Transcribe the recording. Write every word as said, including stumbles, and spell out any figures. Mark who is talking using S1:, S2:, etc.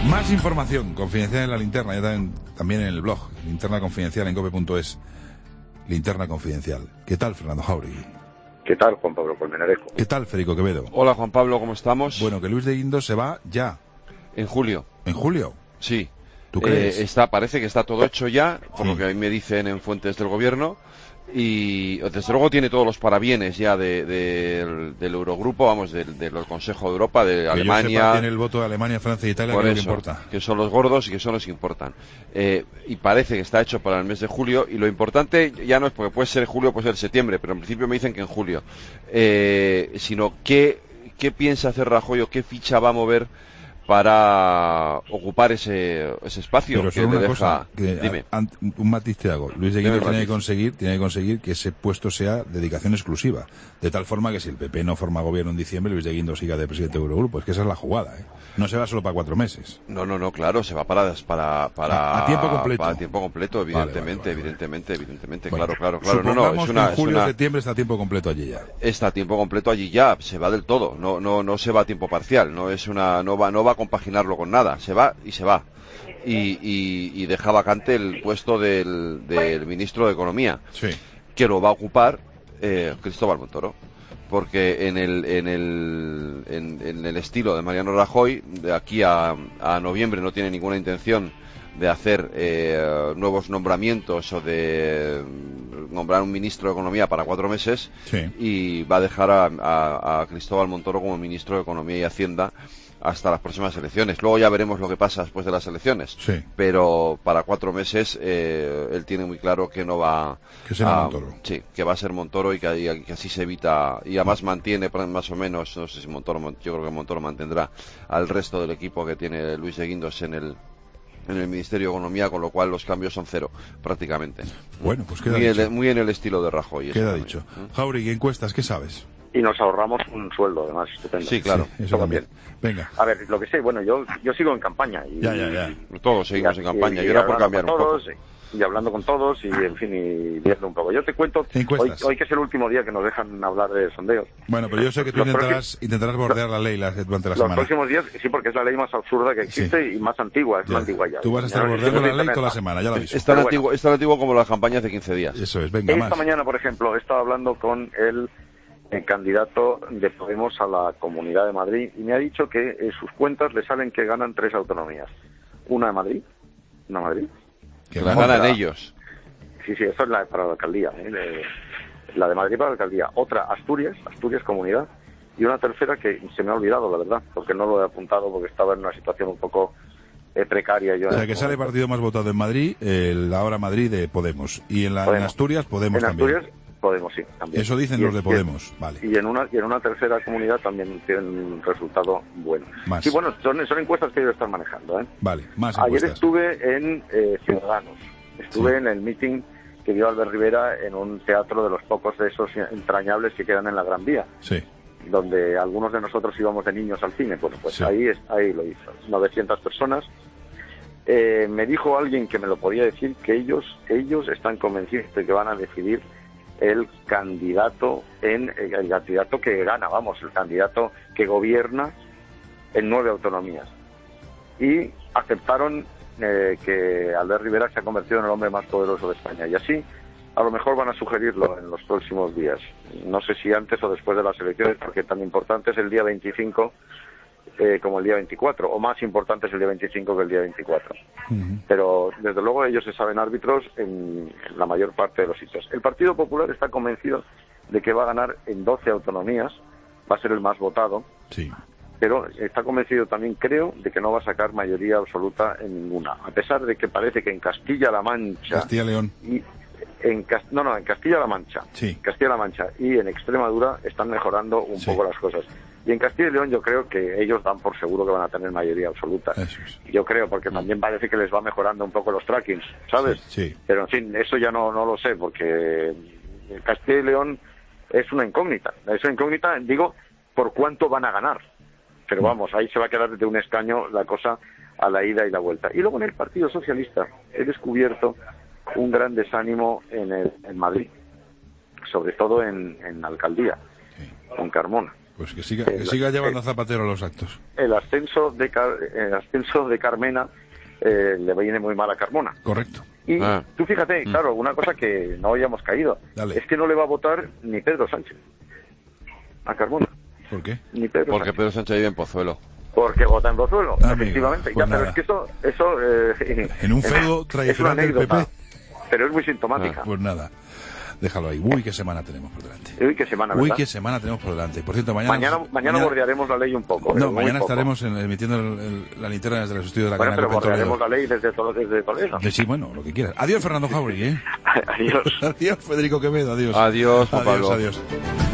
S1: Más información confidencial en la linterna, ya también, también en el blog, linterna confidencial en cope punto es. Linterna confidencial. ¿Qué tal, Fernando Jáuregui?
S2: ¿Qué tal, Juan Pablo Colmenarejo?
S1: ¿Qué tal, Federico Quevedo?
S3: Hola, Juan Pablo, ¿cómo estamos?
S1: Bueno, que Luis de Guindos se va ya.
S3: En julio.
S1: ¿En julio?
S3: Sí.
S1: ¿Tú crees?
S3: Eh, está, parece que está todo hecho ya, por
S1: sí.
S3: lo que a mí me dicen en fuentes del gobierno. Y desde luego tiene todos los parabienes ya de, de, del, del Eurogrupo, vamos, del, del Consejo de Europa, de
S1: que
S3: Alemania.
S1: Yo sepa, tiene el voto de Alemania, Francia e Italia,
S3: por
S1: que
S3: eso,
S1: es lo que importa.
S3: Que son los gordos y que son los que importan. Eh, y parece que está hecho para el mes de julio. Y lo importante ya no es porque puede ser julio, puede ser septiembre, pero en principio me dicen que en julio. Eh, sino qué, qué piensa hacer Rajoy o qué ficha va a mover para ocupar ese, ese espacio.
S1: Pero
S3: que
S1: solo
S3: le
S1: una
S3: deja...
S1: cosa, que
S3: Dime.
S1: A, a, un matiz te hago. Luis de Guindos tiene que conseguir, tiene que conseguir que ese puesto sea dedicación exclusiva, de tal forma que si el P P no forma gobierno en diciembre, Luis de Guindos siga de presidente de Eurogrupo. Es que esa es la jugada, ¿eh? No se va solo para cuatro meses.
S3: No, no, no, claro, se va para para para
S1: a, a tiempo completo.
S3: Para tiempo completo, evidentemente, vale, vale, vale,
S1: vale.
S3: evidentemente, evidentemente,
S1: bueno,
S3: claro, claro, claro. No, no, es una,
S1: que en julio
S3: es una...
S1: septiembre está a tiempo completo allí ya.
S3: Está a tiempo completo allí ya, se va del todo, no, no, no se va a tiempo parcial, no es una, no va, no va a compaginarlo con nada, se va y se va. Y, y, y deja vacante el puesto del, del ministro de Economía,
S1: sí.
S3: que lo va a ocupar eh, Cristóbal Montoro. Porque en el en el en, en el estilo de Mariano Rajoy, de aquí a, a noviembre no tiene ninguna intención de hacer eh, nuevos nombramientos o de nombrar un ministro de Economía para cuatro meses,
S1: sí.
S3: Y va a dejar a, a, a Cristóbal Montoro como ministro de Economía y Hacienda hasta las próximas elecciones. Luego ya veremos lo que pasa después de las elecciones.
S1: Sí.
S3: Pero para cuatro meses eh, él tiene muy claro que no va
S1: que será
S3: a,
S1: Montoro.
S3: Sí, que va a ser Montoro y que, y que así se evita, y además mantiene más o menos, no sé si Montoro, yo creo que Montoro mantendrá al resto del equipo que tiene Luis de Guindos en el en el Ministerio de Economía, con lo cual los cambios son cero, prácticamente.
S1: Bueno, pues queda
S3: muy,
S1: dicho.
S3: El, muy en el estilo de Rajoy.
S1: Queda dicho. Jáuregui, encuestas, ¿qué sabes?
S2: Y nos ahorramos un sueldo, además, estupendo.
S3: Sí, claro.
S1: Sí, eso también. Venga.
S2: A ver, lo que sé, bueno, yo yo sigo en campaña. Y,
S1: ya, ya, ya.
S3: Todos seguimos y, en campaña.
S2: Y,
S3: y, y era por cambiar un
S2: todos,
S3: poco.
S2: Y hablando con todos, y en fin, y viendo un poco. Yo te cuento, hoy, hoy que es el último día que nos dejan hablar de sondeos.
S1: Bueno, pero yo sé que tú intentarás, próximos, intentarás bordear la ley durante la
S2: los
S1: semana.
S2: Los próximos días, sí, porque es la ley más absurda que existe, sí. Y más antigua, es
S1: ya.
S2: más antigua ya.
S1: Tú vas a estar ya bordeando la ley toda la semana, ya lo aviso.
S3: Es tan, antiguo, bueno. es tan antiguo como las campañas de quince días.
S1: Eso es, venga,
S2: Esta
S1: más.
S2: mañana, por ejemplo, he estado hablando con el... el candidato de Podemos a la Comunidad de Madrid, y me ha dicho que en sus cuentas le salen que ganan tres autonomías. Una de Madrid, una Madrid.
S3: Que la ganan ellos.
S2: Sí, sí, eso es la para la alcaldía, ¿eh? de, la de Madrid para la alcaldía. Otra, Asturias, Asturias Comunidad, y una tercera que se me ha olvidado, la verdad, porque no lo he apuntado porque estaba en una situación un poco eh, precaria. Yo
S1: o sea, que sale el partido más votado en Madrid, el ahora Madrid de Podemos, y en, la,
S2: Podemos.
S1: en Asturias Podemos
S2: en
S1: también.
S2: Asturias, Podemos, sí, también.
S1: Eso dicen
S2: y,
S1: los de Podemos,
S2: y,
S1: vale.
S2: Y en una y en una tercera comunidad también tienen un resultado bueno.
S1: Más.
S2: Sí, bueno, son, son encuestas que ellos están manejando, ¿eh?
S1: Vale, más
S2: encuestas.
S1: Ayer
S2: estuve en eh, Ciudadanos, estuve
S1: sí.
S2: en el meeting que dio Albert Rivera en un teatro de los pocos de esos entrañables que quedan en la Gran Vía.
S1: Sí.
S2: Donde algunos de nosotros íbamos de niños al cine. Bueno, pues
S1: sí.
S2: ahí, ahí lo hizo. novecientas personas. Eh, me dijo alguien que me lo podía decir que ellos, ellos están convencidos de que van a decidir el candidato en el candidato que gana, vamos, el candidato que gobierna en nueve autonomías. Y aceptaron eh, que Albert Rivera se ha convertido en el hombre más poderoso de España. Y así, a lo mejor van a sugerirlo en los próximos días. No sé si antes o después de las elecciones, porque tan importante es el día veinticinco eh, como el día veinticuatro, o más importante es el día veinticinco que el día veinticuatro. Uh-huh. Pero, desde luego, ellos se saben árbitros en, en la mayor parte de los sitios. El Partido Popular está convencido de que va a ganar en doce autonomías, va a ser el más votado,
S1: sí.
S2: Pero está convencido también, creo, de que no va a sacar mayoría absoluta en ninguna, a pesar de que parece que en Castilla-La Mancha...
S1: Castilla-León.
S2: Y en Cast... No, no, en Castilla-La Mancha.
S1: Sí.
S2: Castilla-La Mancha y en Extremadura están mejorando un
S1: sí.
S2: poco las cosas. Y en Castilla y León yo creo que ellos dan por seguro que van a tener mayoría absoluta.
S1: Eso es.
S2: Yo creo, porque también parece que les va mejorando un poco los trackings, ¿sabes?
S1: Sí, sí.
S2: Pero, en fin, eso ya no, no lo sé, porque Castilla y León es una incógnita. Es una incógnita, digo, por cuánto van a ganar. Pero vamos, ahí se va a quedar de un escaño la cosa a la ida y la vuelta. Y luego en el Partido Socialista he descubierto un gran desánimo en, el, en Madrid, sobre todo en, en la alcaldía, sí. con Carmona.
S1: Pues que siga, que siga llevando a Zapatero a los actos.
S2: El ascenso de, Car el ascenso de Carmena eh, le viene muy mal a Carmona.
S1: Correcto.
S2: Y
S3: Ah.
S2: tú fíjate,
S1: Mm.
S2: claro, una cosa que no habíamos caído,
S1: Dale.
S2: es que no le va a votar ni Pedro Sánchez a Carmona,
S1: ¿Por qué?
S2: ni Pedro
S3: Porque
S2: Sánchez.
S3: Pedro Sánchez vive en Pozuelo.
S2: Porque vota en Pozuelo,
S1: Amigo,
S2: efectivamente.
S1: pues
S2: ya, pero
S1: nada.
S2: es que eso, eso eh,
S1: En un
S2: es-
S1: feudo
S2: es
S1: tradicional
S2: una
S1: del P P.
S2: anécdota, pero es muy sintomática.
S1: Pues nada, déjalo ahí. Uy, qué semana tenemos por delante.
S2: Uy, qué semana,
S1: Uy,
S2: ¿verdad?
S1: qué semana tenemos por delante. Por cierto, mañana...
S2: Mañana, mañana bordearemos la ley un poco. eh,
S1: No,
S2: muy
S1: mañana
S2: poco.
S1: estaremos en- emitiendo el- el- la linterna desde los estudios de la
S2: Bueno,
S1: cadena
S2: pero
S1: Cope en
S2: bordearemos
S1: Toledo.
S2: la ley desde, Tol- desde Toledo.
S1: De- Sí, bueno, lo que quieras. Adiós, Fernando Jauregui, ¿eh?
S2: Adiós.
S1: Adiós, Federico Quevedo. Adiós.
S3: Adiós, Juan
S1: adiós,
S3: Pablo.
S1: adiós.